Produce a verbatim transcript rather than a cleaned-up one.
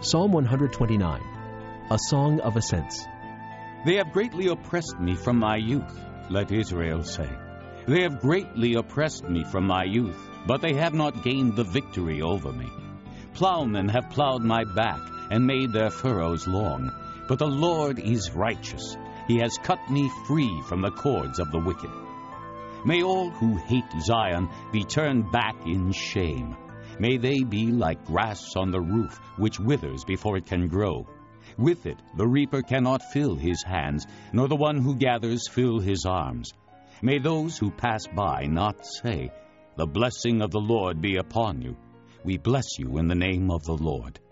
Psalm one twenty-nine, a song of ascents. They have greatly oppressed me from my youth, let Israel say. They have greatly oppressed me from my youth, but they have not gained the victory over me. Plowmen have plowed my back and made their furrows long, but the Lord is righteous. He has cut me free from the cords of the wicked. May all who hate Zion be turned back in shame. May they be like grass on the roof, which withers before it can grow. With it the reaper cannot fill his hands, nor the one who gathers fill his arms. May those who pass by not say, "The blessing of the Lord be upon you." We bless you in the name of the Lord.